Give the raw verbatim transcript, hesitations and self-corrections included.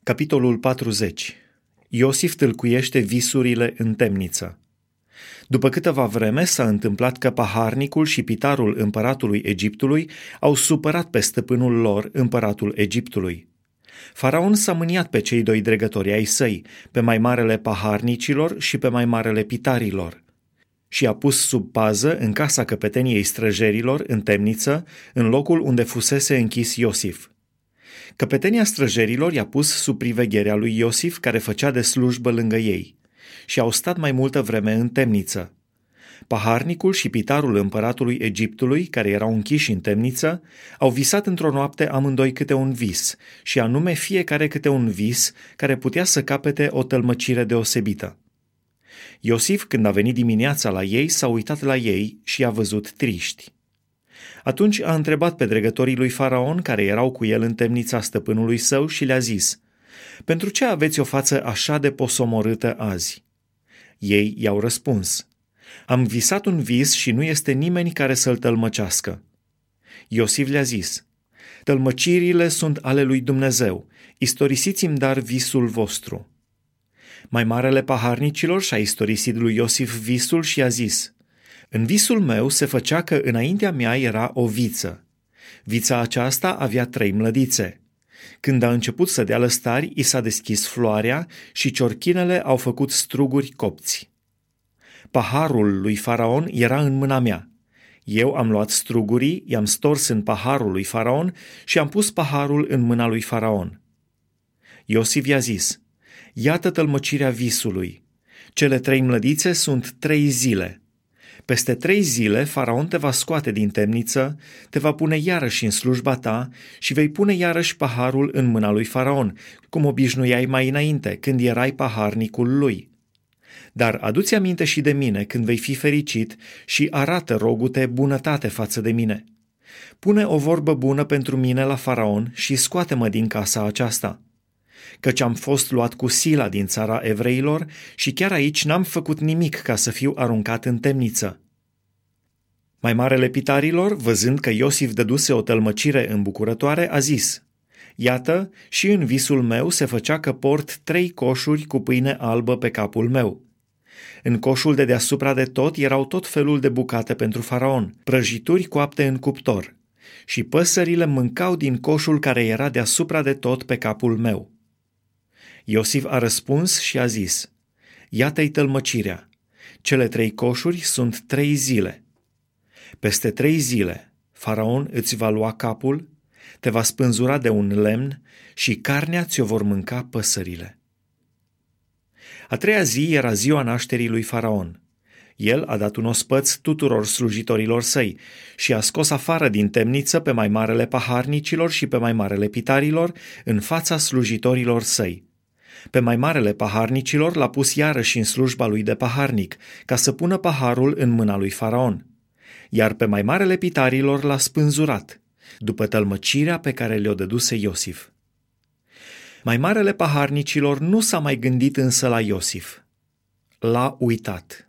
Capitolul patruzeci. Iosif tâlcuiește visurile în temniță. După câteva vreme s-a întâmplat că paharnicul și pitarul împăratului Egiptului au supărat pe stăpânul lor, împăratul Egiptului. Faraon s-a mâniat pe cei doi dregători ai săi, pe mai marele paharnicilor și pe mai marele pitarilor, și a pus sub pază în casa căpeteniei străjerilor, în temniță, în locul unde fusese închis Iosif. Căpetenia străjerilor i-a pus sub privegherea lui Iosif, care făcea de slujbă lângă ei, și au stat mai multă vreme în temniță. Paharnicul și pitarul împăratului Egiptului, care erau închiși în temniță, au visat într-o noapte amândoi câte un vis, și anume fiecare câte un vis care putea să capete o tălmăcire deosebită. Iosif, când a venit dimineața la ei, s-a uitat la ei și i-a văzut triști. Atunci a întrebat pe dregătorii lui Faraon, care erau cu el în temnița stăpânului său, și le-a zis: „Pentru ce aveți o față așa de posomorâtă azi?” Ei i-au răspuns: „Am visat un vis și nu este nimeni care să-l tălmăcească.” Iosif le-a zis: „Tălmăcirile sunt ale lui Dumnezeu, istorisiți-mi dar visul vostru.” Mai marele paharnicilor și-a istorisit lui Iosif visul și a zis: „În visul meu se făcea că înaintea mea era o viță. Vița aceasta avea trei mlădițe. Când a început să dea lăstari, i s-a deschis floarea și ciorchinele au făcut struguri copți. Paharul lui Faraon era în mâna mea. Eu am luat strugurii, i-am stors în paharul lui Faraon și am pus paharul în mâna lui Faraon.” Iosif i-a zis: „Iată tălmăcirea visului. Cele trei mlădițe sunt trei zile. Peste trei zile Faraon te va scoate din temniță, te va pune iarăși în slujba ta și vei pune iarăși paharul în mâna lui Faraon, cum obișnuiai mai înainte, când erai paharnicul lui. Dar adu-ți aminte și de mine când vei fi fericit și arată, rogu-te, bunătate față de mine. Pune o vorbă bună pentru mine la Faraon și scoate-mă din casa aceasta. Căci am fost luat cu sila din țara evreilor și chiar aici n-am făcut nimic ca să fiu aruncat în temniță.” Mai marele pitarilor, văzând că Iosif dăduse o tălmăcire îmbucurătoare, a zis: „Iată, și în visul meu se făcea că port trei coșuri cu pâine albă pe capul meu. În coșul de deasupra de tot erau tot felul de bucate pentru Faraon, prăjituri coapte în cuptor, și păsările mâncau din coșul care era deasupra de tot pe capul meu.” Iosif a răspuns și a zis: „Iată-i tălmăcirea. Cele trei coșuri sunt trei zile. Peste trei zile Faraon îți va lua capul, te va spânzura de un lemn și carnea ți-o vor mânca păsările.” A treia zi era ziua nașterii lui Faraon. El a dat un ospăț tuturor slujitorilor săi și a scos afară din temniță pe mai marele paharnicilor și pe mai marele pitarilor în fața slujitorilor săi. Pe mai marele paharnicilor l-a pus iarăși în slujba lui de paharnic, ca să pună paharul în mâna lui Faraon, iar pe mai marele pitarilor l-a spânzurat, după tălmăcirea pe care le-o dăduse Iosif. Mai marele paharnicilor nu s-a mai gândit însă la Iosif. L-a uitat.